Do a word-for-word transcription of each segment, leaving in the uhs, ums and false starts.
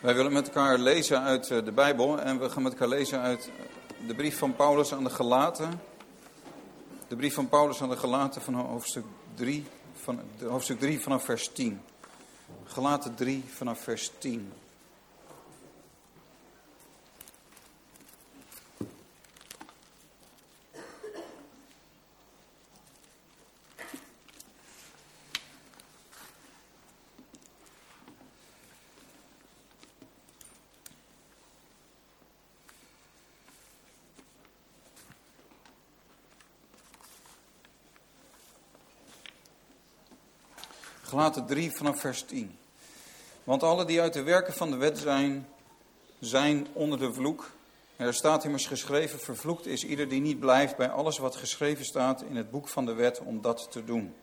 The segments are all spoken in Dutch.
Wij willen met elkaar lezen uit de Bijbel en we gaan met elkaar lezen uit de brief van Paulus aan de Galaten. De brief van Paulus aan de Galaten van hoofdstuk drie, van, hoofdstuk drie vanaf vers tien. Galaten drie vanaf vers tien. Galaten drie vanaf vers tien. Want alle die uit de werken van de wet zijn, zijn onder de vloek. Er staat immers geschreven, vervloekt is ieder die niet blijft bij alles wat geschreven staat in het boek van de wet om dat te doen.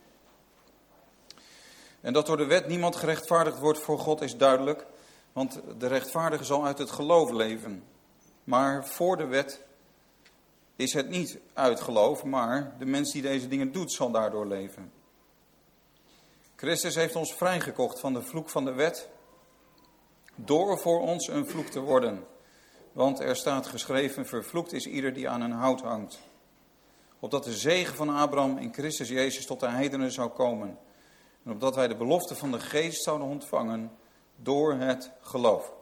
En dat door de wet niemand gerechtvaardigd wordt voor God is duidelijk, want de rechtvaardige zal uit het geloof leven. Maar voor de wet is het niet uit geloof, maar de mens die deze dingen doet zal daardoor leven. Christus heeft ons vrijgekocht van de vloek van de wet, door voor ons een vloek te worden. Want er staat geschreven, vervloekt is ieder die aan een hout hangt. Opdat de zegen van Abraham in Christus Jezus tot de heidenen zou komen. En opdat wij de belofte van de geest zouden ontvangen door het geloof.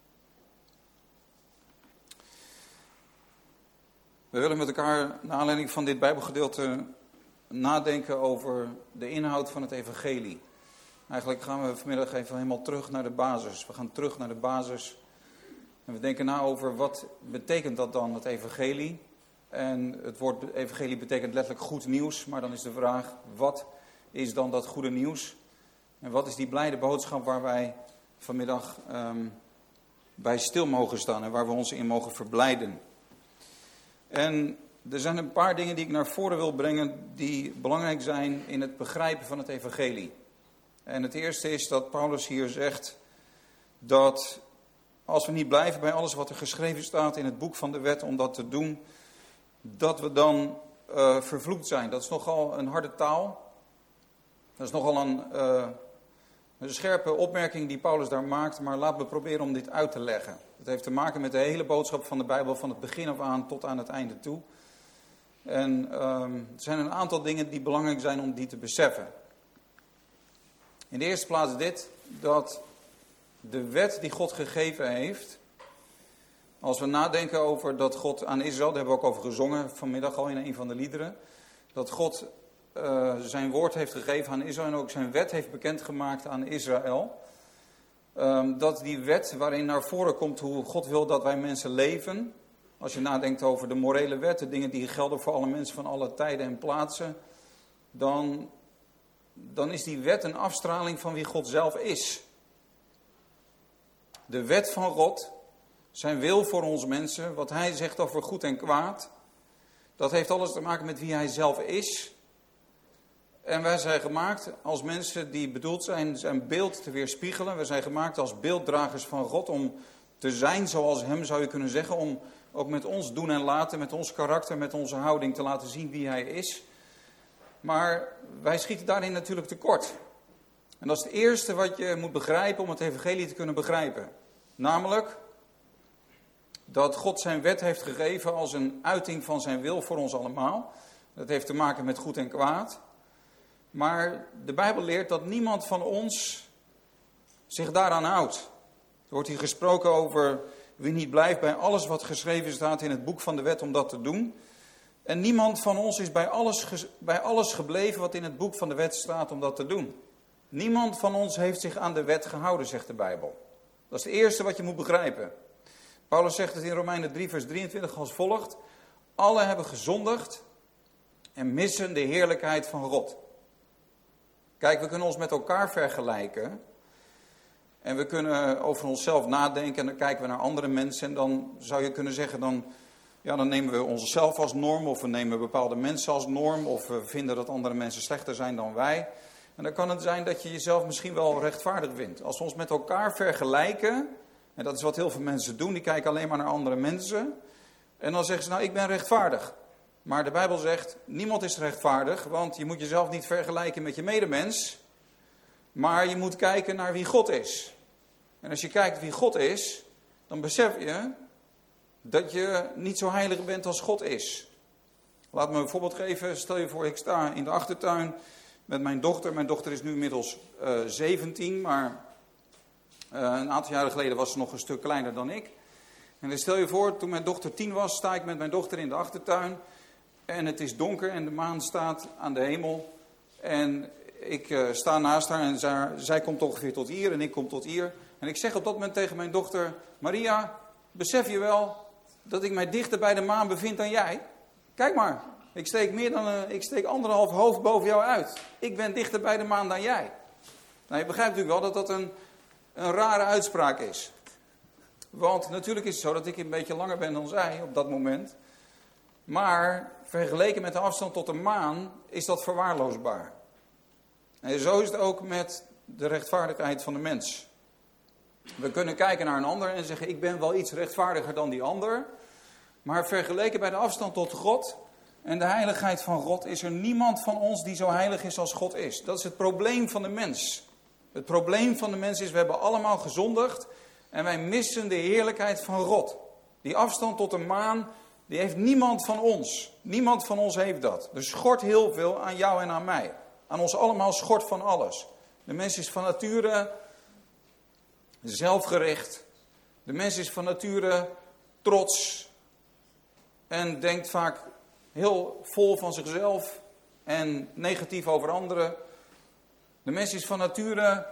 We willen met elkaar, naar aanleiding van dit Bijbelgedeelte, nadenken over de inhoud van het evangelie. Eigenlijk gaan we vanmiddag even helemaal terug naar de basis. We gaan terug naar de basis. En we denken na over wat betekent dat dan, het evangelie. En het woord evangelie betekent letterlijk goed nieuws. Maar dan is de vraag, wat is dan dat goede nieuws? En wat is die blijde boodschap waar wij vanmiddag um, bij stil mogen staan en waar we ons in mogen verblijden? En er zijn een paar dingen die ik naar voren wil brengen die belangrijk zijn in het begrijpen van het evangelie. En het eerste is dat Paulus hier zegt dat als we niet blijven bij alles wat er geschreven staat in het boek van de wet om dat te doen, dat we dan uh, vervloekt zijn. Dat is nogal een harde taal. Dat is nogal een, uh, een scherpe opmerking die Paulus daar maakt, maar laten we proberen om dit uit te leggen. Het heeft te maken met de hele boodschap van de Bijbel van het begin af aan tot aan het einde toe. En um, er zijn een aantal dingen die belangrijk zijn om die te beseffen. In de eerste plaats dit, dat de wet die God gegeven heeft, als we nadenken over dat God aan Israël, daar hebben we ook over gezongen vanmiddag al in een van de liederen, dat God uh, zijn woord heeft gegeven aan Israël en ook zijn wet heeft bekendgemaakt aan Israël. Um, dat die wet waarin naar voren komt hoe God wil dat wij mensen leven. Als je nadenkt over de morele wet, de dingen die gelden voor alle mensen van alle tijden en plaatsen, dan, dan is die wet een afstraling van wie God zelf is. De wet van God, zijn wil voor ons mensen, wat hij zegt over goed en kwaad, dat heeft alles te maken met wie hij zelf is. En wij zijn gemaakt als mensen die bedoeld zijn zijn beeld te weerspiegelen. We zijn gemaakt als beelddragers van God om te zijn zoals hem, zou je kunnen zeggen, om ook met ons doen en laten, met ons karakter, met onze houding te laten zien wie hij is. Maar wij schieten daarin natuurlijk tekort. En dat is het eerste wat je moet begrijpen om het evangelie te kunnen begrijpen. Namelijk dat God zijn wet heeft gegeven als een uiting van zijn wil voor ons allemaal. Dat heeft te maken met goed en kwaad. Maar de Bijbel leert dat niemand van ons zich daaraan houdt. Er wordt hier gesproken over wie niet blijft bij alles wat geschreven staat in het boek van de wet om dat te doen. En niemand van ons is bij alles, bij alles gebleven wat in het boek van de wet staat om dat te doen. Niemand van ons heeft zich aan de wet gehouden, zegt de Bijbel. Dat is het eerste wat je moet begrijpen. Paulus zegt het in Romeinen drie vers drieëntwintig als volgt. Alle hebben gezondigd en missen de heerlijkheid van God. Kijk, we kunnen ons met elkaar vergelijken. En we kunnen over onszelf nadenken en dan kijken we naar andere mensen. En dan zou je kunnen zeggen, dan, ja, dan nemen we onszelf als norm. Of we nemen bepaalde mensen als norm. Of we vinden dat andere mensen slechter zijn dan wij. En dan kan het zijn dat je jezelf misschien wel rechtvaardig vindt. Als we ons met elkaar vergelijken, en dat is wat heel veel mensen doen. Die kijken alleen maar naar andere mensen. En dan zeggen ze, nou, ik ben rechtvaardig. Maar de Bijbel zegt, niemand is rechtvaardig. Want je moet jezelf niet vergelijken met je medemens. Maar je moet kijken naar wie God is. En als je kijkt wie God is, dan besef je dat je niet zo heilig bent als God is. Laat me een voorbeeld geven. Stel je voor, ik sta in de achtertuin met mijn dochter. Mijn dochter is nu inmiddels uh, zeventien, maar uh, een aantal jaren geleden was ze nog een stuk kleiner dan ik. En dan stel je voor, toen mijn dochter tien was, sta ik met mijn dochter in de achtertuin. En het is donker en de maan staat aan de hemel. En ik uh, sta naast haar en zij, zij komt ongeveer tot hier en ik kom tot hier. En ik zeg op dat moment tegen mijn dochter, Maria, besef je wel dat ik mij dichter bij de maan bevind dan jij? Kijk maar, ik steek, meer dan een, ik steek anderhalf hoofd boven jou uit. Ik ben dichter bij de maan dan jij. Nou, je begrijpt natuurlijk wel dat dat een, een rare uitspraak is. Want natuurlijk is het zo dat ik een beetje langer ben dan zij op dat moment. Maar vergeleken met de afstand tot de maan is dat verwaarloosbaar. En zo is het ook met de rechtvaardigheid van de mens. We kunnen kijken naar een ander en zeggen, ik ben wel iets rechtvaardiger dan die ander. Maar vergeleken bij de afstand tot God en de heiligheid van God is er niemand van ons die zo heilig is als God is. Dat is het probleem van de mens. Het probleem van de mens is, we hebben allemaal gezondigd en wij missen de heerlijkheid van God. Die afstand tot de maan, die heeft niemand van ons. Niemand van ons heeft dat. Er schort heel veel aan jou en aan mij. Aan ons allemaal schort van alles. De mens is van nature zelfgericht. De mens is van nature trots. En denkt vaak heel vol van zichzelf en negatief over anderen. De mens is van nature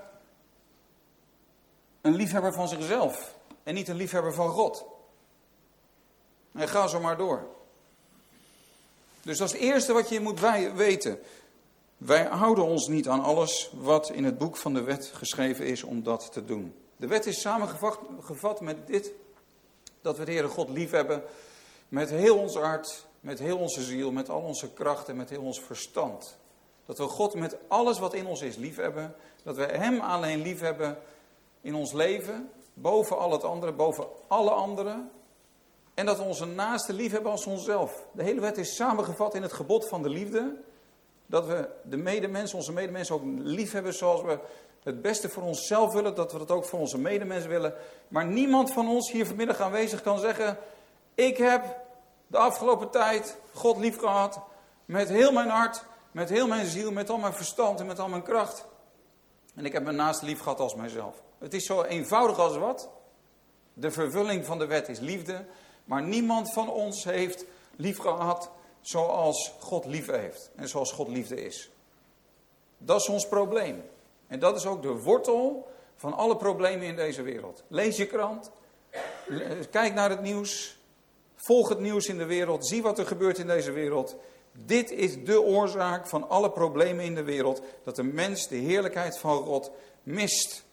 een liefhebber van zichzelf en niet een liefhebber van God. En ga zo maar door. Dus dat is het eerste wat je moet weten. Wij houden ons niet aan alles wat in het boek van de wet geschreven is om dat te doen. De wet is samengevat met dit, dat we de Heere God lief hebben met heel ons hart, met heel onze ziel, met al onze kracht en met heel ons verstand. Dat we God met alles wat in ons is lief hebben, dat we Hem alleen lief hebben in ons leven, boven al het andere, boven alle anderen. En dat we onze naaste lief hebben als onszelf. De hele wet is samengevat in het gebod van de liefde. Dat we de medemens, onze medemens ook lief hebben zoals we het beste voor onszelf willen. Dat we dat ook voor onze medemens willen. Maar niemand van ons hier vanmiddag aanwezig kan zeggen, ik heb de afgelopen tijd God lief gehad. Met heel mijn hart, met heel mijn ziel, met al mijn verstand en met al mijn kracht. En ik heb mijn naaste lief gehad als mijzelf. Het is zo eenvoudig als wat. De vervulling van de wet is liefde. Maar niemand van ons heeft lief gehad zoals God lief heeft. En zoals God liefde is. Dat is ons probleem. En dat is ook de wortel van alle problemen in deze wereld. Lees je krant. Kijk naar het nieuws. Volg het nieuws in de wereld. Zie wat er gebeurt in deze wereld. Dit is de oorzaak van alle problemen in de wereld. Dat de mens de heerlijkheid van God mist.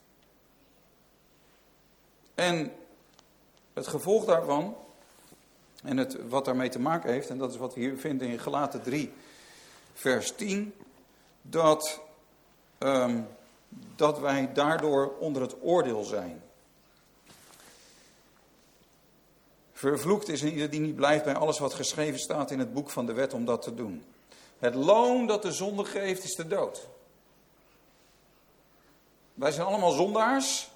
En het gevolg daarvan, en het, wat daarmee te maken heeft, en dat is wat we hier vinden in Galaten drie, vers tien, dat, um, dat wij daardoor onder het oordeel zijn. Vervloekt is een ieder die niet blijft bij alles wat geschreven staat in het boek van de wet om dat te doen. Het loon dat de zonde geeft is de dood. Wij zijn allemaal zondaars.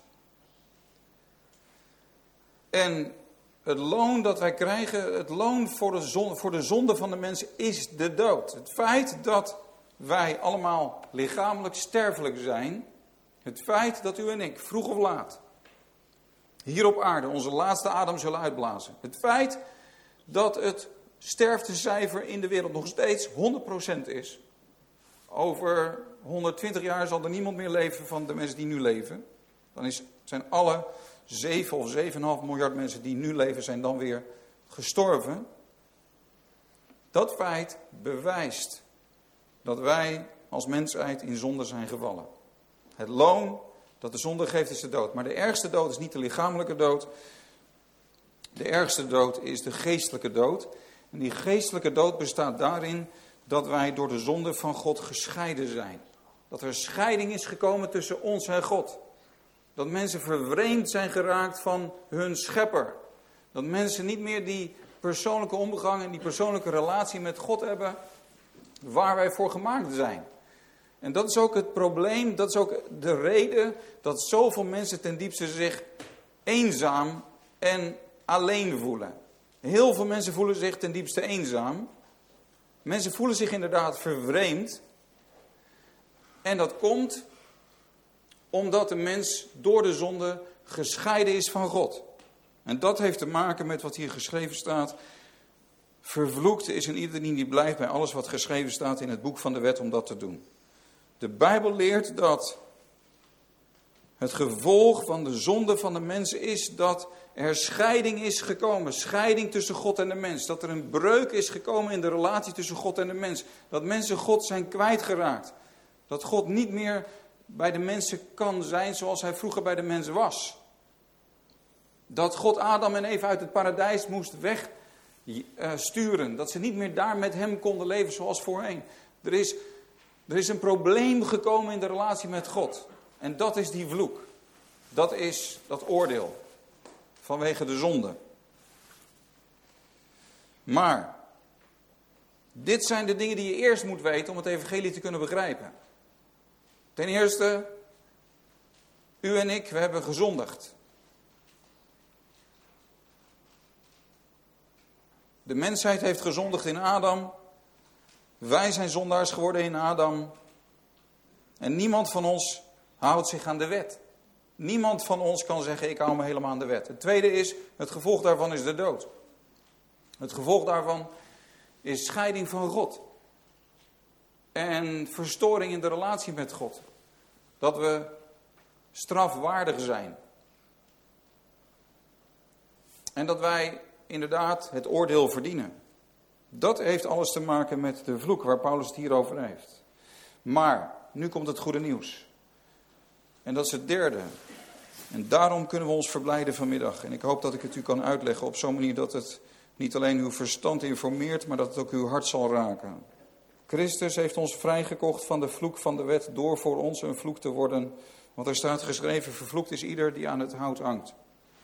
En het loon dat wij krijgen, het loon voor de zonde, voor de zonde van de mensen is de dood. Het feit dat wij allemaal lichamelijk sterfelijk zijn. Het feit dat u en ik vroeg of laat hier op aarde onze laatste adem zullen uitblazen. Het feit dat het sterftecijfer in de wereld nog steeds honderd procent is. Over honderdtwintig jaar zal er niemand meer leven van de mensen die nu leven. Dan is, zijn alle zeven of zeven komma vijf miljard mensen die nu leven zijn dan weer gestorven. Dat feit bewijst dat wij als mensheid in zonde zijn gevallen. Het loon dat de zonde geeft is de dood. Maar de ergste dood is niet de lichamelijke dood. De ergste dood is de geestelijke dood. En die geestelijke dood bestaat daarin dat wij door de zonde van God gescheiden zijn. Dat er scheiding is gekomen tussen ons en God. Dat mensen vervreemd zijn geraakt van hun schepper. Dat mensen niet meer die persoonlijke omgang en die persoonlijke relatie met God hebben waar wij voor gemaakt zijn. En dat is ook het probleem, dat is ook de reden dat zoveel mensen ten diepste zich eenzaam en alleen voelen. Heel veel mensen voelen zich ten diepste eenzaam. Mensen voelen zich inderdaad vervreemd. En dat komt omdat de mens door de zonde gescheiden is van God. En dat heeft te maken met wat hier geschreven staat. Vervloekt is een ieder die niet blijft bij alles wat geschreven staat in het boek van de wet om dat te doen. De Bijbel leert dat het gevolg van de zonde van de mens is dat er scheiding is gekomen. Scheiding tussen God en de mens. Dat er een breuk is gekomen in de relatie tussen God en de mens. Dat mensen God zijn kwijtgeraakt. Dat God niet meer bij de mensen kan zijn zoals hij vroeger bij de mensen was. Dat God Adam en Eva uit het paradijs moest wegsturen. Dat ze niet meer daar met hem konden leven zoals voorheen. Er is, er is een probleem gekomen in de relatie met God. En dat is die vloek. Dat is dat oordeel. Vanwege de zonde. Maar dit zijn de dingen die je eerst moet weten om het evangelie te kunnen begrijpen. Ten eerste, u en ik, we hebben gezondigd. De mensheid heeft gezondigd in Adam. Wij zijn zondaars geworden in Adam. En niemand van ons houdt zich aan de wet. Niemand van ons kan zeggen, ik hou me helemaal aan de wet. Het tweede is, het gevolg daarvan is de dood. Het gevolg daarvan is scheiding van God. En verstoring in de relatie met God. Dat we strafwaardig zijn. En dat wij inderdaad het oordeel verdienen. Dat heeft alles te maken met de vloek waar Paulus het hier over heeft. Maar, nu komt het goede nieuws. En dat is het derde. En daarom kunnen we ons verblijden vanmiddag. En ik hoop dat ik het u kan uitleggen op zo'n manier dat het niet alleen uw verstand informeert, maar dat het ook uw hart zal raken. Christus heeft ons vrijgekocht van de vloek van de wet door voor ons een vloek te worden. Want er staat geschreven, vervloekt is ieder die aan het hout hangt.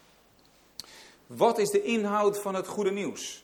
Wat is de inhoud van het goede nieuws?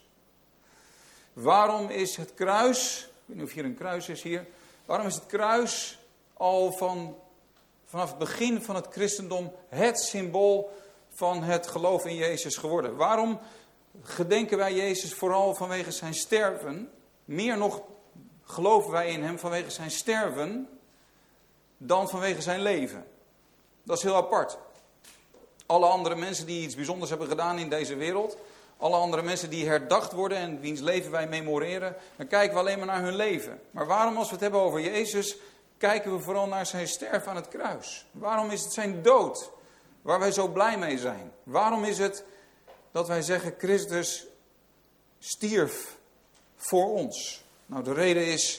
Waarom is het kruis, ik weet niet of hier een kruis is hier. Waarom is het kruis al van, vanaf het begin van het christendom het symbool van het geloof in Jezus geworden? Waarom gedenken wij Jezus vooral vanwege zijn sterven? Meer nog geloven wij in hem vanwege zijn sterven dan vanwege zijn leven. Dat is heel apart. Alle andere mensen die iets bijzonders hebben gedaan in deze wereld, alle andere mensen die herdacht worden en wiens leven wij memoreren, dan kijken we alleen maar naar hun leven. Maar waarom, als we het hebben over Jezus, kijken we vooral naar zijn sterven aan het kruis? Waarom is het zijn dood waar wij zo blij mee zijn? Waarom is het dat wij zeggen, Christus stierf voor ons? Nou, de reden is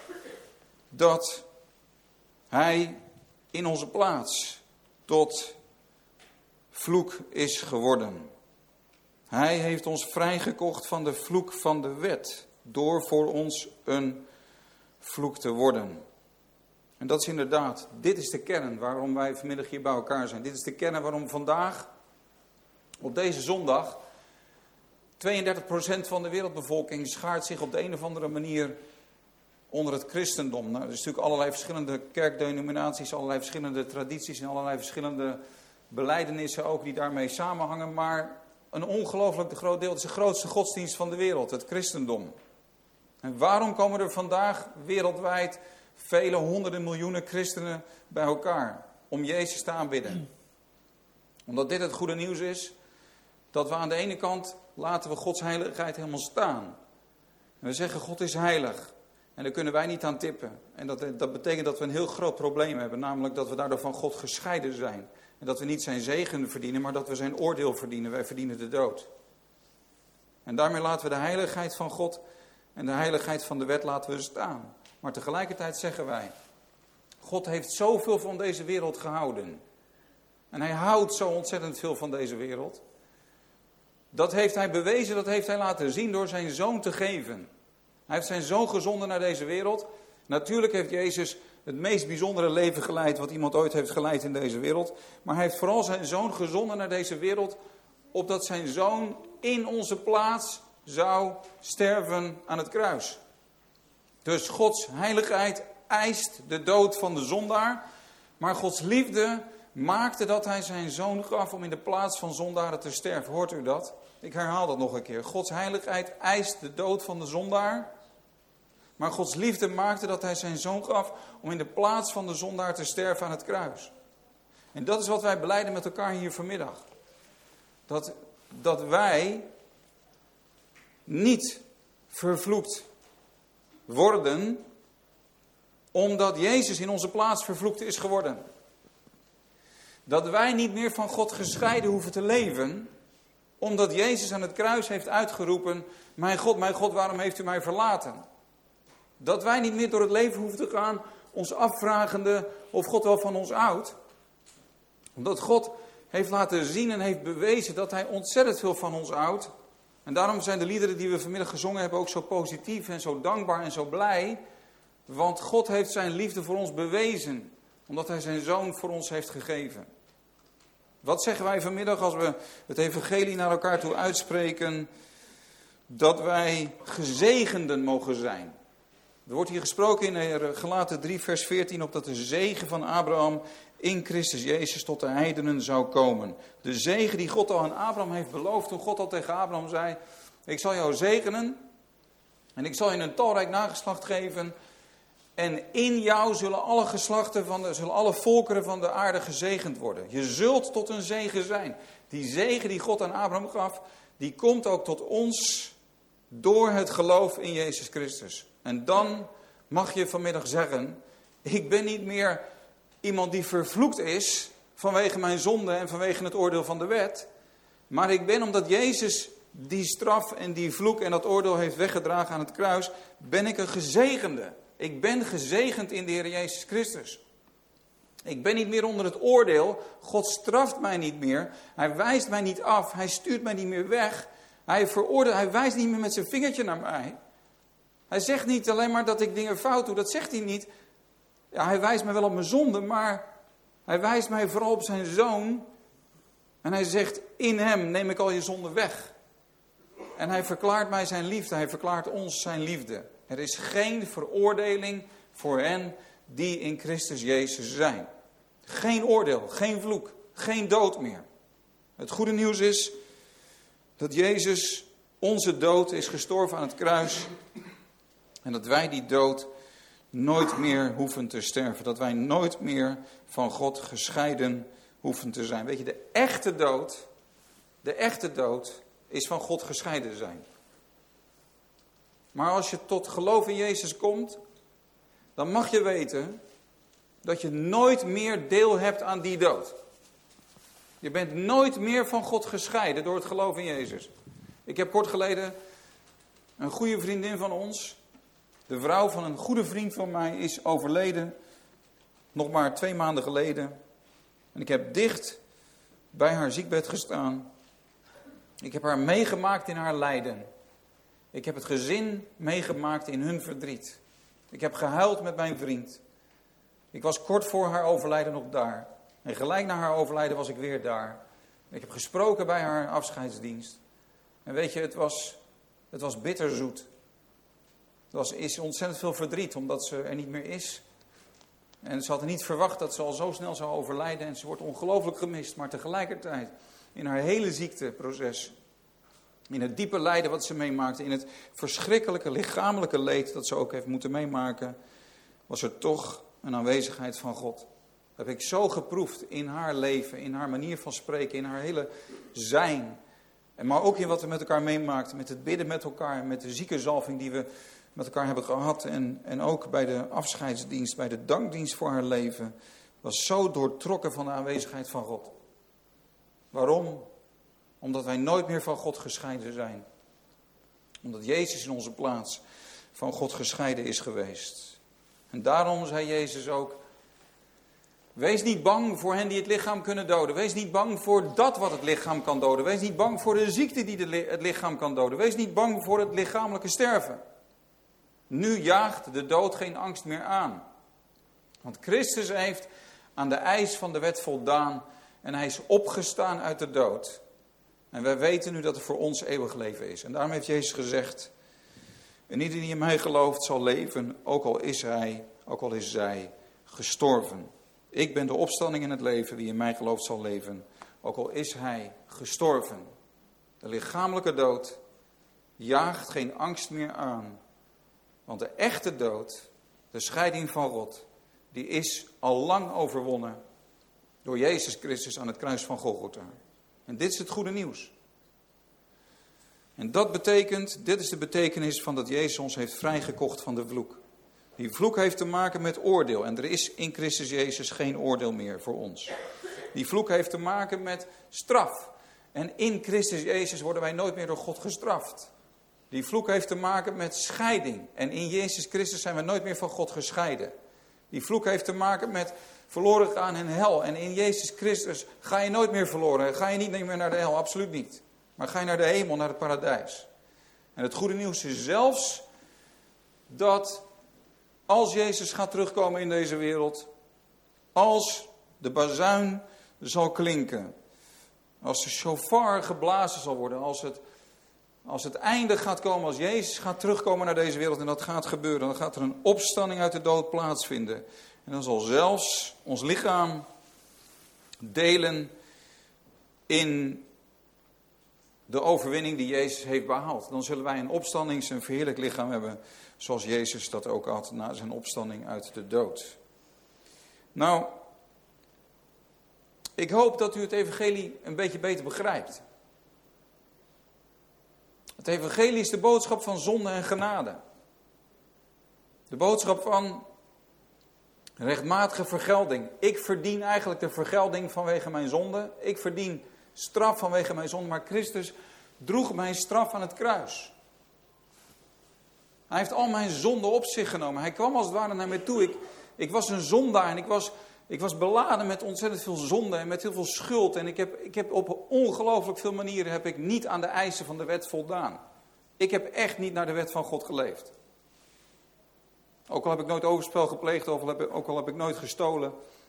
dat hij in onze plaats tot vloek is geworden. Hij heeft ons vrijgekocht van de vloek van de wet, door voor ons een vloek te worden. En dat is inderdaad, dit is de kern waarom wij vanmiddag hier bij elkaar zijn. Dit is de kern waarom vandaag, op deze zondag, tweeëndertig procent van de wereldbevolking schaart zich op de een of andere manier onder het christendom. Nou, er is natuurlijk allerlei verschillende kerkdenominaties, allerlei verschillende tradities en allerlei verschillende belijdenissen ook die daarmee samenhangen. Maar een ongelooflijk groot deel, het is de grootste godsdienst van de wereld, het christendom. En waarom komen er vandaag wereldwijd vele honderden miljoenen christenen bij elkaar om Jezus te aanbidden? Omdat dit het goede nieuws is, dat we aan de ene kant laten we Gods heiligheid helemaal staan. En we zeggen God is heilig. En daar kunnen wij niet aan tippen. En dat, dat betekent dat we een heel groot probleem hebben. Namelijk dat we daardoor van God gescheiden zijn. En dat we niet zijn zegen verdienen, maar dat we zijn oordeel verdienen. Wij verdienen de dood. En daarmee laten we de heiligheid van God en de heiligheid van de wet laten we staan. Maar tegelijkertijd zeggen wij, God heeft zoveel van deze wereld gehouden. En hij houdt zo ontzettend veel van deze wereld. Dat heeft hij bewezen, dat heeft hij laten zien door zijn zoon te geven. Hij heeft zijn zoon gezonden naar deze wereld. Natuurlijk heeft Jezus het meest bijzondere leven geleid wat iemand ooit heeft geleid in deze wereld. Maar hij heeft vooral zijn zoon gezonden naar deze wereld, opdat zijn zoon in onze plaats zou sterven aan het kruis. Dus Gods heiligheid eist de dood van de zondaar. Maar Gods liefde maakte dat hij zijn zoon gaf om in de plaats van zondaren te sterven. Hoort u dat? Ik herhaal dat nog een keer. Gods heiligheid eist de dood van de zondaar. Maar Gods liefde maakte dat hij zijn zoon gaf om in de plaats van de zondaar te sterven aan het kruis. En dat is wat wij belijden met elkaar hier vanmiddag. Dat, dat wij niet vervloekt worden omdat Jezus in onze plaats vervloekt is geworden. Dat wij niet meer van God gescheiden hoeven te leven omdat Jezus aan het kruis heeft uitgeroepen: mijn God, mijn God, waarom heeft u mij verlaten? Dat wij niet meer door het leven hoeven te gaan ons afvragende of God wel van ons houdt. Omdat God heeft laten zien en heeft bewezen dat hij ontzettend veel van ons houdt. En daarom zijn de liederen die we vanmiddag gezongen hebben ook zo positief en zo dankbaar en zo blij. Want God heeft zijn liefde voor ons bewezen. Omdat hij zijn zoon voor ons heeft gegeven. Wat zeggen wij vanmiddag als we het evangelie naar elkaar toe uitspreken? Dat wij gezegenden mogen zijn. Er wordt hier gesproken in Galaten drie vers veertien op dat de zegen van Abraham in Christus Jezus tot de heidenen zou komen. De zegen die God al aan Abraham heeft beloofd toen God al tegen Abraham zei: ik zal jou zegenen en ik zal je een talrijk nageslacht geven. En in jou zullen alle geslachten van de, zullen alle volkeren van de aarde gezegend worden. Je zult tot een zegen zijn. Die zegen die God aan Abraham gaf, die komt ook tot ons door het geloof in Jezus Christus. En dan mag je vanmiddag zeggen: ik ben niet meer iemand die vervloekt is vanwege mijn zonde en vanwege het oordeel van de wet. Maar ik ben, omdat Jezus die straf en die vloek en dat oordeel heeft weggedragen aan het kruis, ben ik een gezegende. Ik ben gezegend in de Heer Jezus Christus. Ik ben niet meer onder het oordeel. God straft mij niet meer. Hij wijst mij niet af. Hij stuurt mij niet meer weg. Hij veroordeelt, hij wijst niet meer met zijn vingertje naar mij. Hij zegt niet alleen maar dat ik dingen fout doe. Dat zegt hij niet. Ja, hij wijst mij wel op mijn zonde, maar hij wijst mij vooral op zijn zoon. En hij zegt: in hem neem ik al je zonde weg. En hij verklaart mij zijn liefde. Hij verklaart ons zijn liefde. Er is geen veroordeling voor hen die in Christus Jezus zijn. Geen oordeel, geen vloek, geen dood meer. Het goede nieuws is dat Jezus onze dood is gestorven aan het kruis. En dat wij die dood nooit meer hoeven te sterven. Dat wij nooit meer van God gescheiden hoeven te zijn. Weet je, de echte dood, de echte dood is van God gescheiden zijn. Maar als je tot geloof in Jezus komt, dan mag je weten dat je nooit meer deel hebt aan die dood. Je bent nooit meer van God gescheiden door het geloof in Jezus. Ik heb kort geleden een goede vriendin van ons, de vrouw van een goede vriend van mij, is overleden. Nog maar twee maanden geleden. En ik heb dicht bij haar ziekbed gestaan. Ik heb haar meegemaakt in haar lijden. Ik heb het gezin meegemaakt in hun verdriet. Ik heb gehuild met mijn vriend. Ik was kort voor haar overlijden nog daar. En gelijk na haar overlijden was ik weer daar. Ik heb gesproken bij haar afscheidsdienst. En weet je, het was, het was bitterzoet. Er was, is ontzettend veel verdriet omdat ze er niet meer is. En ze hadden niet verwacht dat ze al zo snel zou overlijden. En ze wordt ongelooflijk gemist. Maar tegelijkertijd, in haar hele ziekteproces, in het diepe lijden wat ze meemaakte, in het verschrikkelijke lichamelijke leed dat ze ook heeft moeten meemaken, was er toch een aanwezigheid van God. Dat heb ik zo geproefd in haar leven, in haar manier van spreken, in haar hele zijn. En maar ook in wat we met elkaar meemaakten, met het bidden met elkaar, met de ziekenzalving die we met elkaar hebben gehad. En, en ook bij de afscheidsdienst, bij de dankdienst voor haar leven, was zo doortrokken van de aanwezigheid van God. Waarom? Omdat wij nooit meer van God gescheiden zijn. Omdat Jezus in onze plaats van God gescheiden is geweest. En daarom zei Jezus ook: wees niet bang voor hen die het lichaam kunnen doden. Wees niet bang voor dat wat het lichaam kan doden. Wees niet bang voor de ziekte die de, het lichaam kan doden. Wees niet bang voor het lichamelijke sterven. Nu jaagt de dood geen angst meer aan. Want Christus heeft aan de eis van de wet voldaan en hij is opgestaan uit de dood. En wij weten nu dat er voor ons eeuwig leven is. En daarom heeft Jezus gezegd: en ieder die in mij gelooft zal leven, ook al is hij ook al is zij gestorven. Ik ben de opstanding en het leven, wie in mij gelooft zal leven, ook al is hij gestorven. De lichamelijke dood jaagt geen angst meer aan, want de echte dood, de scheiding van God, die is al lang overwonnen door Jezus Christus aan het kruis van Golgotha. En dit is het goede nieuws. En dat betekent, dit is de betekenis van dat Jezus ons heeft vrijgekocht van de vloek. Die vloek heeft te maken met oordeel. En er is in Christus Jezus geen oordeel meer voor ons. Die vloek heeft te maken met straf. En in Christus Jezus worden wij nooit meer door God gestraft. Die vloek heeft te maken met scheiding. En in Jezus Christus zijn we nooit meer van God gescheiden. Die vloek heeft te maken met verloren gaan in hel. En in Jezus Christus ga je nooit meer verloren. Ga je niet meer naar de hel, absoluut niet. Maar ga je naar de hemel, naar het paradijs. En het goede nieuws is zelfs dat als Jezus gaat terugkomen in deze wereld, als de bazuin zal klinken, als de shofar geblazen zal worden, als het, als het einde gaat komen, als Jezus gaat terugkomen naar deze wereld en dat gaat gebeuren, dan gaat er een opstanding uit de dood plaatsvinden. En dan zal zelfs ons lichaam delen in de overwinning die Jezus heeft behaald. Dan zullen wij een opstandings- en verheerlijk lichaam hebben, zoals Jezus dat ook had na zijn opstanding uit de dood. Nou, ik hoop dat u het evangelie een beetje beter begrijpt. Het evangelie is de boodschap van zonde en genade. De boodschap van rechtmatige vergelding. Ik verdien eigenlijk de vergelding vanwege mijn zonde. Ik verdien straf vanwege mijn zonde, maar Christus droeg mijn straf aan het kruis. Hij heeft al mijn zonden op zich genomen. Hij kwam als het ware naar mij toe. Ik, ik was een zondaar en ik was, ik was beladen met ontzettend veel zonde en met heel veel schuld. En ik heb, ik heb op ongelooflijk veel manieren heb ik niet aan de eisen van de wet voldaan. Ik heb echt niet naar de wet van God geleefd. Ook al heb ik nooit overspel gepleegd, ook al heb, ook al heb ik nooit gestolen.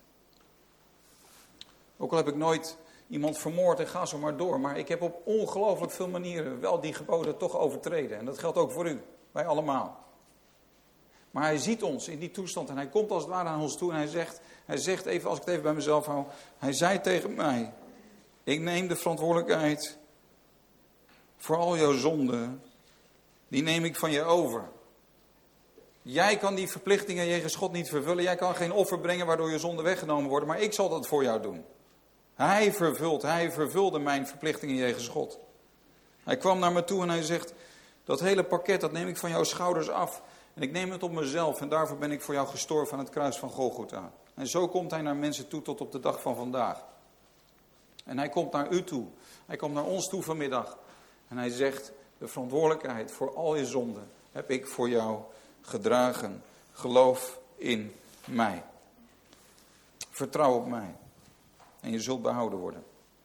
Ook al heb ik nooit iemand vermoord en ga zo maar door. Maar ik heb op ongelooflijk veel manieren wel die geboden toch overtreden. En dat geldt ook voor u, wij allemaal. Maar hij ziet ons in die toestand en hij komt als het ware aan ons toe en hij zegt, hij zegt even, als ik het even bij mezelf hou, hij zei tegen mij, ik neem de verantwoordelijkheid voor al jouw zonden, die neem ik van je over. Jij kan die verplichtingen jegens God niet vervullen, jij kan geen offer brengen waardoor je zonden weggenomen worden, maar ik zal dat voor jou doen. Hij vervult, hij vervulde mijn verplichtingen jegens God. Hij kwam naar me toe en hij zegt, dat hele pakket, dat neem ik van jouw schouders af. En ik neem het op mezelf en daarvoor ben ik voor jou gestorven aan het kruis van Golgotha. En zo komt hij naar mensen toe tot op de dag van vandaag. En hij komt naar u toe. Hij komt naar ons toe vanmiddag. En hij zegt, de verantwoordelijkheid voor al je zonden heb ik voor jou gedragen. Geloof in mij. Vertrouw op mij. En je zult behouden worden.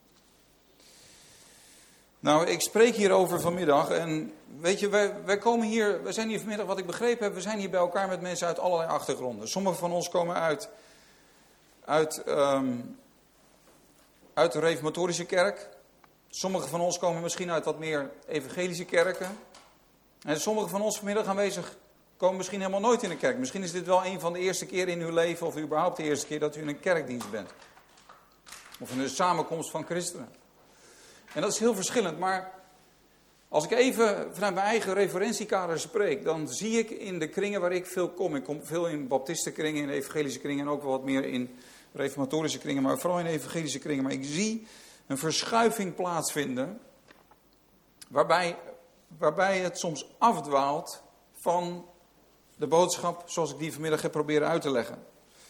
Nou, ik spreek hierover vanmiddag en weet je, wij, wij komen hier, wij zijn hier vanmiddag, wat ik begrepen heb, we zijn hier bij elkaar met mensen uit allerlei achtergronden. Sommigen van ons komen uit, uit, um, uit de reformatorische kerk. Sommigen van ons komen misschien uit wat meer evangelische kerken. En sommigen van ons vanmiddag aanwezig komen misschien helemaal nooit in een kerk. Misschien is dit wel een van de eerste keren in uw leven, of überhaupt de eerste keer dat u in een kerkdienst bent. Of in een samenkomst van christenen. En dat is heel verschillend, maar als ik even vanuit mijn eigen referentiekader spreek, dan zie ik in de kringen waar ik veel kom, ik kom veel in baptistenkringen, in evangelische kringen en ook wel wat meer in reformatorische kringen, maar vooral in evangelische kringen. Maar ik zie een verschuiving plaatsvinden, waarbij, waarbij het soms afdwaalt van de boodschap zoals ik die vanmiddag heb proberen uit te leggen.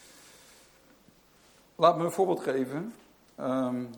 Laat me een voorbeeld geven. Um,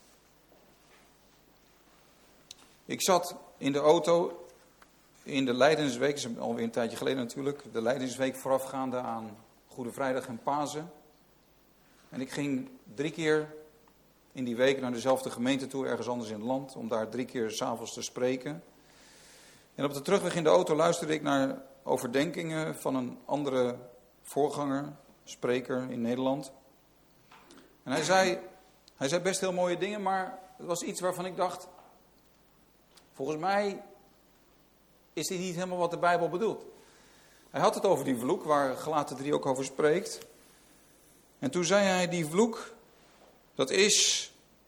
Ik zat in de auto in de Lijdensweek, dat is alweer een tijdje geleden natuurlijk, de Lijdensweek voorafgaande aan Goede Vrijdag en Pasen. En ik ging drie keer in die week naar dezelfde gemeente toe, ergens anders in het land, om daar drie keer 's avonds te spreken. En op de terugweg in de auto luisterde ik naar overdenkingen van een andere voorganger, spreker in Nederland. En hij zei, hij zei best heel mooie dingen, maar het was iets waarvan ik dacht, volgens mij is dit niet helemaal wat de Bijbel bedoelt. Hij had het over die vloek, waar Galaten drie ook over spreekt. En toen zei hij, die vloek, dat is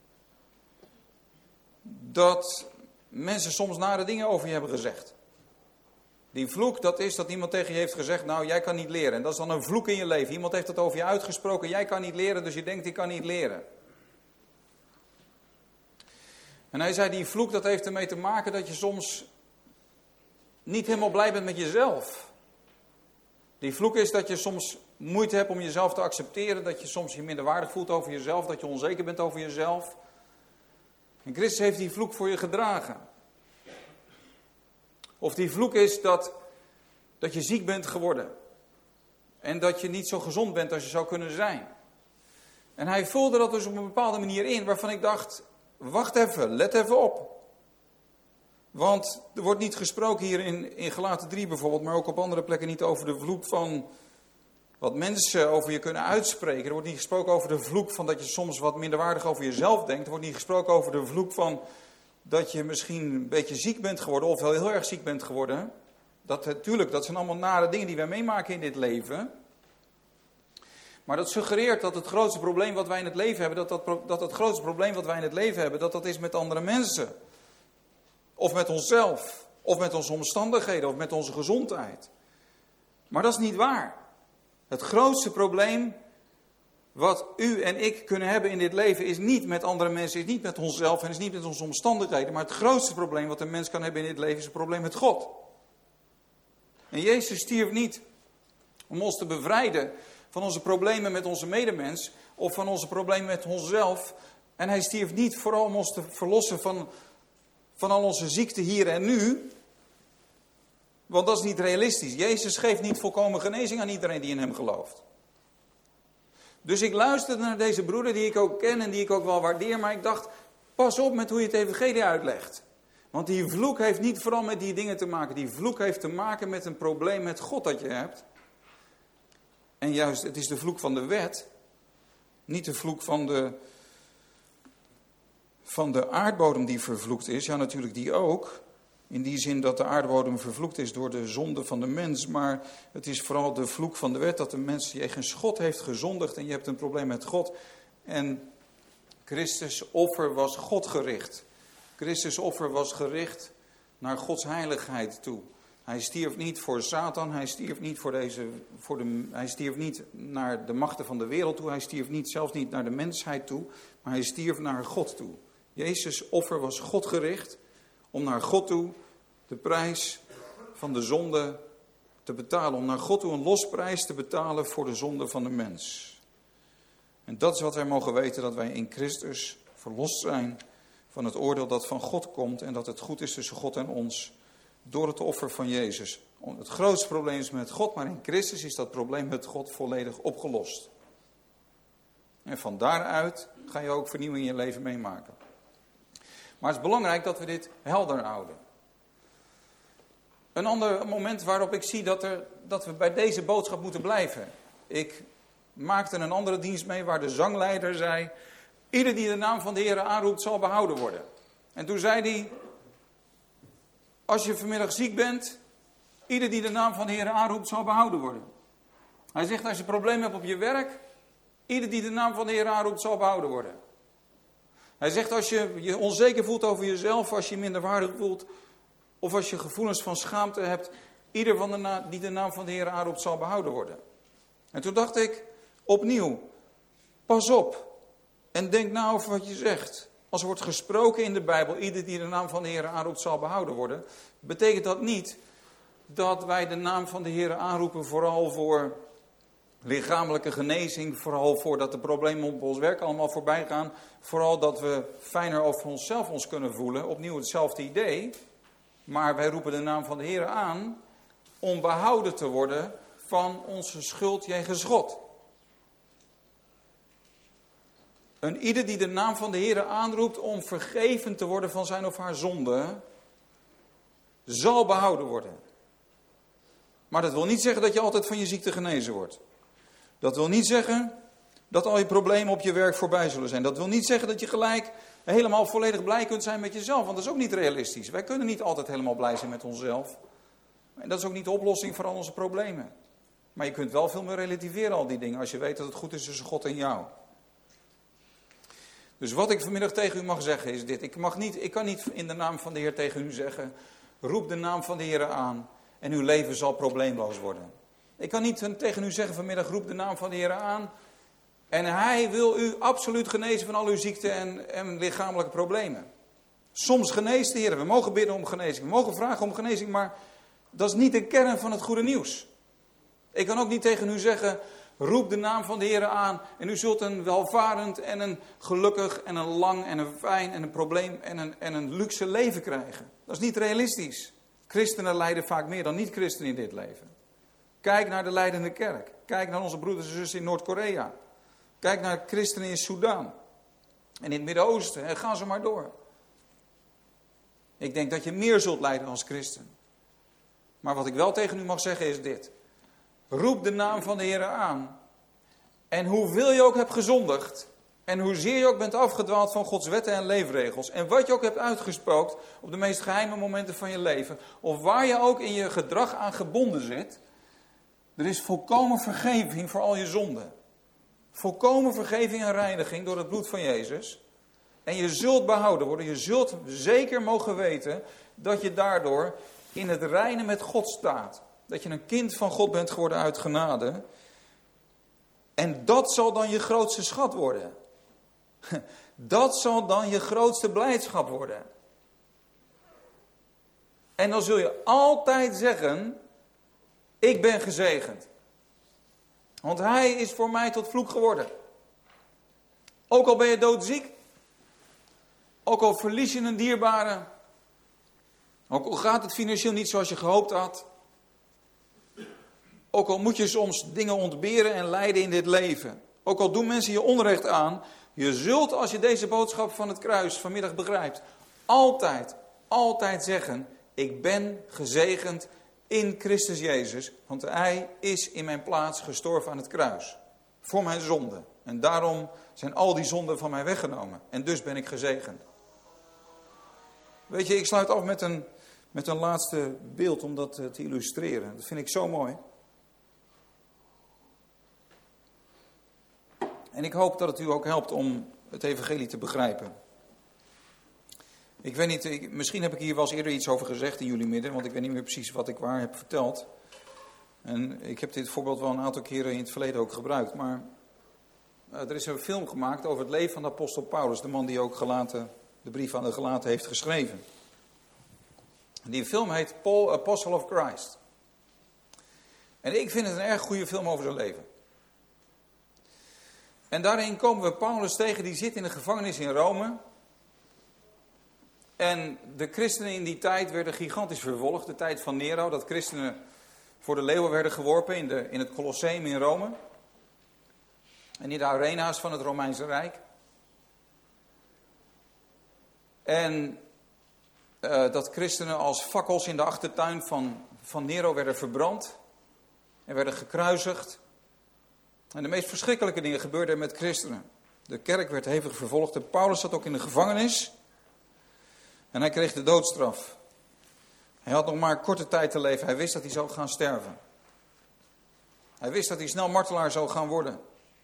dat mensen soms nare dingen over je hebben gezegd. Die vloek, dat is dat iemand tegen je heeft gezegd, nou, jij kan niet leren. En dat is dan een vloek in je leven. Iemand heeft het over je uitgesproken, jij kan niet leren, dus je denkt, ik kan niet leren. En hij zei, die vloek, dat heeft ermee te maken dat je soms niet helemaal blij bent met jezelf. Die vloek is dat je soms moeite hebt om jezelf te accepteren, dat je soms je minderwaardig voelt over jezelf, dat je onzeker bent over jezelf. En Christus heeft die vloek voor je gedragen. Of die vloek is dat, dat je ziek bent geworden. En dat je niet zo gezond bent als je zou kunnen zijn. En hij vulde dat dus op een bepaalde manier in, waarvan ik dacht, wacht even, let even op. Want er wordt niet gesproken hier in, in Galaten drie bijvoorbeeld, maar ook op andere plekken niet over de vloek van wat mensen over je kunnen uitspreken. Er wordt niet gesproken over de vloek van dat je soms wat minderwaardig over jezelf denkt. Er wordt niet gesproken over de vloek van dat je misschien een beetje ziek bent geworden of wel heel erg ziek bent geworden. Dat, natuurlijk, dat zijn allemaal nare dingen die wij meemaken in dit leven. Maar dat suggereert dat het grootste probleem wat wij in het leven hebben, dat, dat, dat het grootste probleem wat wij in het leven hebben, dat dat is met andere mensen. Of met onszelf, of met onze omstandigheden, of met onze gezondheid. Maar dat is niet waar. Het grootste probleem wat u en ik kunnen hebben in dit leven is niet met andere mensen, is niet met onszelf en is niet met onze omstandigheden. Maar het grootste probleem wat een mens kan hebben in dit leven is het probleem met God. En Jezus stierf niet om ons te bevrijden van onze problemen met onze medemens of van onze problemen met onszelf. En hij stierf niet vooral om ons te verlossen van, van al onze ziekte hier en nu. Want dat is niet realistisch. Jezus geeft niet volkomen genezing aan iedereen die in hem gelooft. Dus ik luisterde naar deze broeder die ik ook ken en die ik ook wel waardeer. Maar ik dacht, pas op met hoe je het evangelie uitlegt. Want die vloek heeft niet vooral met die dingen te maken. Die vloek heeft te maken met een probleem met God dat je hebt. En juist, het is de vloek van de wet. Niet de vloek van de, van de aardbodem die vervloekt is. Ja, natuurlijk die ook. In die zin dat de aardbodem vervloekt is door de zonde van de mens. Maar het is vooral de vloek van de wet dat de mens jegens God heeft gezondigd. En je hebt een probleem met God. En Christus' offer was God gericht. Christus' offer was gericht naar Gods heiligheid toe. Hij stierf niet voor Satan, hij stierf niet, voor deze, voor de, hij stierf niet naar de machten van de wereld toe. Hij stierf niet, zelfs niet naar de mensheid toe, maar hij stierf naar God toe. Jezus' offer was God gericht om naar God toe de prijs van de zonde te betalen. Om naar God toe een losprijs te betalen voor de zonde van de mens. En dat is wat wij mogen weten, dat wij in Christus verlost zijn van het oordeel dat van God komt. En dat het goed is tussen God en ons door het offer van Jezus. Het grootste probleem is met God, maar in Christus is dat probleem met God volledig opgelost. En van daaruit ga je ook vernieuwing in je leven meemaken. Maar het is belangrijk dat we dit helder houden. Een ander moment waarop ik zie dat, er, dat we bij deze boodschap moeten blijven. Ik maakte een andere dienst mee waar de zangleider zei: ieder die de naam van de Heer aanroept zal behouden worden. En toen zei hij: als je vanmiddag ziek bent, ieder die de naam van de Heer aanroept zal behouden worden. Hij zegt, als je een probleem hebt op je werk, ieder die de naam van de Heer aanroept zal behouden worden. Hij zegt, als je je onzeker voelt over jezelf, als je je minderwaardig voelt, of als je gevoelens van schaamte hebt, ieder van de na- die de naam van de Heer aanroept zal behouden worden. En toen dacht ik, opnieuw, pas op en denk na over wat je zegt. Als er wordt gesproken in de Bijbel, ieder die de naam van de Heer aanroept zal behouden worden, betekent dat niet dat wij de naam van de Heer aanroepen vooral voor lichamelijke genezing, vooral voor dat de problemen op ons werk allemaal voorbij gaan, vooral dat we fijner over onszelf ons kunnen voelen, opnieuw hetzelfde idee, maar wij roepen de naam van de Heer aan om behouden te worden van onze schuld jegens God. En ieder die de naam van de Heer aanroept om vergeven te worden van zijn of haar zonde, zal behouden worden. Maar dat wil niet zeggen dat je altijd van je ziekte genezen wordt. Dat wil niet zeggen dat al je problemen op je werk voorbij zullen zijn. Dat wil niet zeggen dat je gelijk helemaal volledig blij kunt zijn met jezelf. Want dat is ook niet realistisch. Wij kunnen niet altijd helemaal blij zijn met onszelf. En dat is ook niet de oplossing voor al onze problemen. Maar je kunt wel veel meer relativeren al die dingen als je weet dat het goed is tussen God en jou. Dus wat ik vanmiddag tegen u mag zeggen is dit. Ik, mag niet, ik kan niet in de naam van de Heer tegen u zeggen, roep de naam van de Heer aan en uw leven zal probleemloos worden. Ik kan niet tegen u zeggen vanmiddag, roep de naam van de Heer aan en Hij wil u absoluut genezen van al uw ziekten en, en lichamelijke problemen. Soms geneest de Heer, we mogen bidden om genezing, we mogen vragen om genezing, maar dat is niet de kern van het goede nieuws. Ik kan ook niet tegen u zeggen, roep de naam van de Heer aan en u zult een welvarend en een gelukkig en een lang en een fijn en een probleem en een, en een luxe leven krijgen. Dat is niet realistisch. Christenen lijden vaak meer dan niet-christenen in dit leven. Kijk naar de lijdende kerk. Kijk naar onze broeders en zussen in Noord-Korea. Kijk naar christenen in Soedan. En in het Midden-Oosten. En ga zo maar door. Ik denk dat je meer zult lijden als christen. Maar wat ik wel tegen u mag zeggen is dit. Roep de naam van de Heer aan. En hoeveel je ook hebt gezondigd. En hoezeer je ook bent afgedwaald van Gods wetten en leefregels. En wat je ook hebt uitgespookt op de meest geheime momenten van je leven. Of waar je ook in je gedrag aan gebonden zit. Er is volkomen vergeving voor al je zonden. Volkomen vergeving en reiniging door het bloed van Jezus. En je zult behouden worden. Je zult zeker mogen weten dat je daardoor in het reine met God staat. Dat je een kind van God bent geworden uit genade. En dat zal dan je grootste schat worden. Dat zal dan je grootste blijdschap worden. En dan zul je altijd zeggen, ik ben gezegend. Want Hij is voor mij tot vloek geworden. Ook al ben je doodziek. Ook al verlies je een dierbare. Ook al gaat het financieel niet zoals je gehoopt had. Ook al moet je soms dingen ontberen en lijden in dit leven. Ook al doen mensen je onrecht aan. Je zult, als je deze boodschap van het kruis vanmiddag begrijpt, altijd, altijd zeggen, ik ben gezegend in Christus Jezus. Want Hij is in mijn plaats gestorven aan het kruis. Voor mijn zonde. En daarom zijn al die zonden van mij weggenomen. En dus ben ik gezegend. Weet je, ik sluit af met een, met een laatste beeld om dat te illustreren. Dat vind ik zo mooi. En ik hoop dat het u ook helpt om het evangelie te begrijpen. Ik weet niet, ik, misschien heb ik hier wel eens eerder iets over gezegd in jullie midden, want ik weet niet meer precies wat ik waar heb verteld. En ik heb dit voorbeeld wel een aantal keren in het verleden ook gebruikt. Maar uh, er is een film gemaakt over het leven van de apostel Paulus, de man die ook Galaten, de brief aan de Galaten heeft geschreven. Die film heet Paul, Apostle of Christ. En ik vind het een erg goede film over zijn leven. En daarin komen we Paulus tegen, die zit in de gevangenis in Rome. En de christenen in die tijd werden gigantisch vervolgd. De tijd van Nero, dat christenen voor de leeuwen werden geworpen in, de, in het Colosseum in Rome. En in de arena's van het Romeinse Rijk. En uh, dat christenen als fakkels in de achtertuin van, van Nero werden verbrand. En werden gekruisigd. En de meest verschrikkelijke dingen gebeurden met christenen. De kerk werd hevig vervolgd en Paulus zat ook in de gevangenis. En hij kreeg de doodstraf. Hij had nog maar korte tijd te leven. Hij wist dat hij zou gaan sterven. Hij wist dat hij snel martelaar zou gaan worden.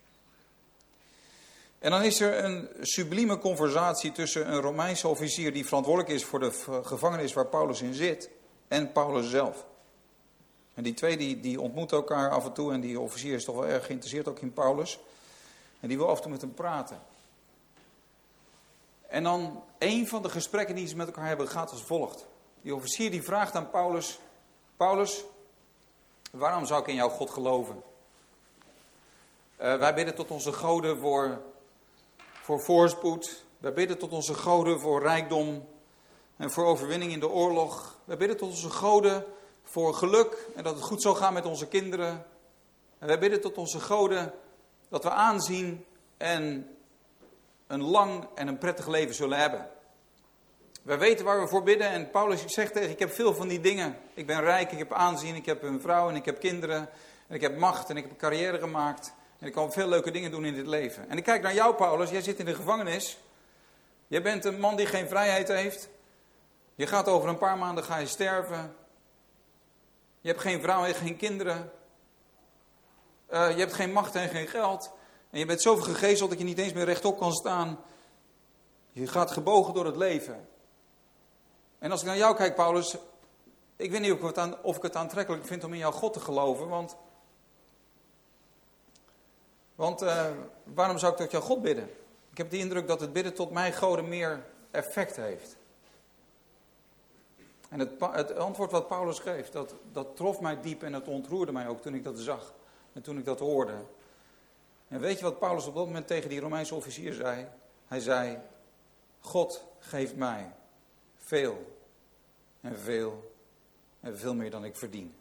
En dan is er een sublieme conversatie tussen een Romeinse officier die verantwoordelijk is voor de gevangenis waar Paulus in zit. En Paulus zelf. En die twee die, die ontmoeten elkaar af en toe en die officier is toch wel erg geïnteresseerd ook in Paulus. En die wil af en toe met hem praten. En dan een van de gesprekken die ze met elkaar hebben gaat als volgt. Die officier die vraagt aan Paulus, Paulus, waarom zou ik in jouw God geloven? Uh, wij bidden tot onze goden voor, voor voorspoed. Wij bidden tot onze goden voor rijkdom en voor overwinning in de oorlog. Wij bidden tot onze goden voor geluk en dat het goed zal gaan met onze kinderen. En wij bidden tot onze goden dat we aanzien en een lang en een prettig leven zullen hebben. Wij weten waar we voor bidden en Paulus zegt tegen, ik heb veel van die dingen. Ik ben rijk, ik heb aanzien, ik heb een vrouw en ik heb kinderen. En ik heb macht en ik heb een carrière gemaakt. En ik kan veel leuke dingen doen in dit leven. En ik kijk naar jou, Paulus, jij zit in de gevangenis. Jij bent een man die geen vrijheid heeft. Je gaat over een paar maanden ga je sterven. Je hebt geen vrouw en geen kinderen. Uh, je hebt geen macht en geen geld. En je bent zo gegezeld dat je niet eens meer rechtop kan staan. Je gaat gebogen door het leven. En als ik naar jou kijk, Paulus, ik weet niet of ik het, aan, of ik het aantrekkelijk vind om in jouw God te geloven. Want, want uh, waarom zou ik tot jouw God bidden? Ik heb de indruk dat het bidden tot mijn goden meer effect heeft. En het, het antwoord wat Paulus geeft, dat, dat trof mij diep en het ontroerde mij ook toen ik dat zag. En toen ik dat hoorde. En weet je wat Paulus op dat moment tegen die Romeinse officier zei? Hij zei, God geeft mij veel en veel en veel meer dan ik verdien.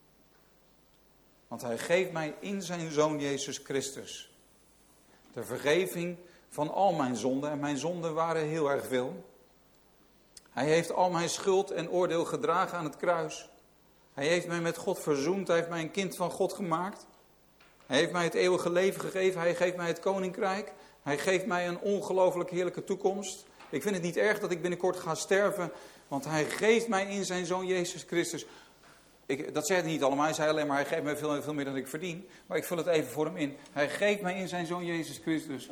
Want hij geeft mij in zijn Zoon Jezus Christus de vergeving van al mijn zonden. En mijn zonden waren heel erg veel. Hij heeft al mijn schuld en oordeel gedragen aan het kruis. Hij heeft mij met God verzoend. Hij heeft mij een kind van God gemaakt. Hij heeft mij het eeuwige leven gegeven. Hij geeft mij het koninkrijk. Hij geeft mij een ongelooflijk heerlijke toekomst. Ik vind het niet erg dat ik binnenkort ga sterven. Want hij geeft mij in zijn Zoon Jezus Christus. Ik, dat zei hij niet allemaal. Hij zei alleen maar, hij geeft mij veel en veel meer dan ik verdien. Maar ik vul het even voor hem in. Hij geeft mij in zijn Zoon Jezus Christus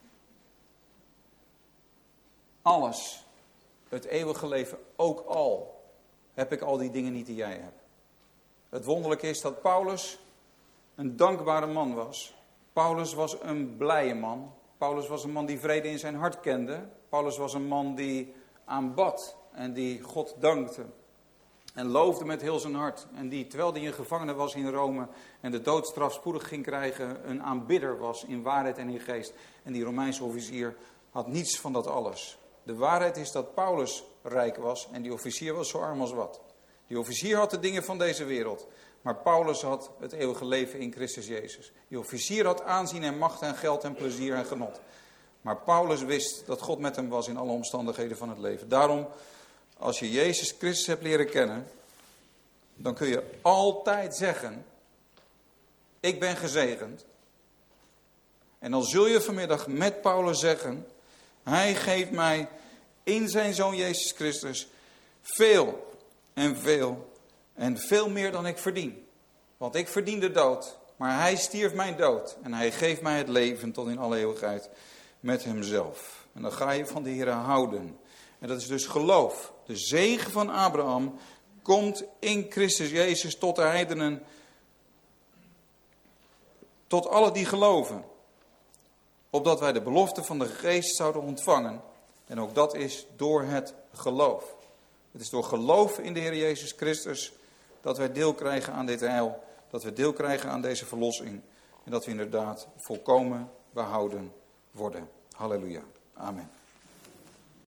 alles. Het eeuwige leven, ook al heb ik al die dingen niet die jij hebt. Het wonderlijke is dat Paulus een dankbare man was. Paulus was een blije man. Paulus was een man die vrede in zijn hart kende. Paulus was een man die aanbad en die God dankte. En loofde met heel zijn hart. En die, terwijl hij een gevangene was in Rome en de doodstraf spoedig ging krijgen, een aanbidder was in waarheid en in geest. En die Romeinse officier had niets van dat alles. De waarheid is dat Paulus rijk was en die officier was zo arm als wat. Die officier had de dingen van deze wereld. Maar Paulus had het eeuwige leven in Christus Jezus. Die officier had aanzien en macht en geld en plezier en genot. Maar Paulus wist dat God met hem was in alle omstandigheden van het leven. Daarom, als je Jezus Christus hebt leren kennen, dan kun je altijd zeggen, ik ben gezegend. En dan zul je vanmiddag met Paulus zeggen, hij geeft mij in zijn Zoon Jezus Christus veel en veel en veel meer dan ik verdien. Want ik verdien de dood, maar hij stierf mijn dood. En hij geeft mij het leven tot in alle eeuwigheid met hemzelf. En dan ga je van de Heer houden. En dat is dus geloof. De zegen van Abraham komt in Christus Jezus tot de heidenen. Tot alle die geloven. Opdat wij de belofte van de geest zouden ontvangen. En ook dat is door het geloof. Het is door geloof in de Heer Jezus Christus dat wij deel krijgen aan dit heil. Dat we deel krijgen aan deze verlossing. En dat we inderdaad volkomen behouden worden. Halleluja. Amen.